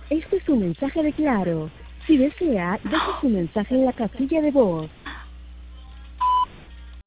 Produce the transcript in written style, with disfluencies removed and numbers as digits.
Este es un mensaje de Claro. Si desea, deje su mensaje en la casilla de voz.